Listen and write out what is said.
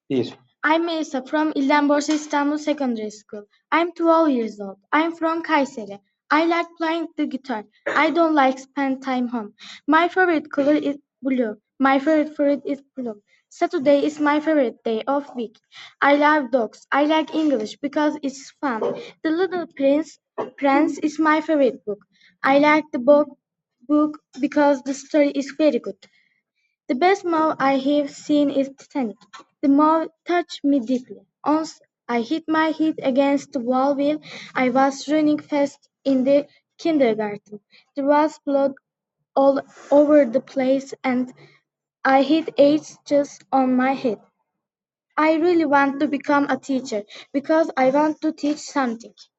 Bir. I'm Melissa from İlden Borsa Istanbul Secondary School. I'm 12 years old. I'm from Kayseri. I like playing the guitar. I don't like spend time home. My favorite color is blue. My favorite fruit is blue. Saturday is my favorite day of week. I love dogs. I like English because it's fun. The Little Prince is my favorite book. I like the book because the story is very good. The best movie I have seen is Titanic. The movie touched me deeply. Once I hit my head against the wall while I was running fast in the kindergarten. There was blood all over the place and I hit eight just on my head. I really want to become a teacher because I want to teach something.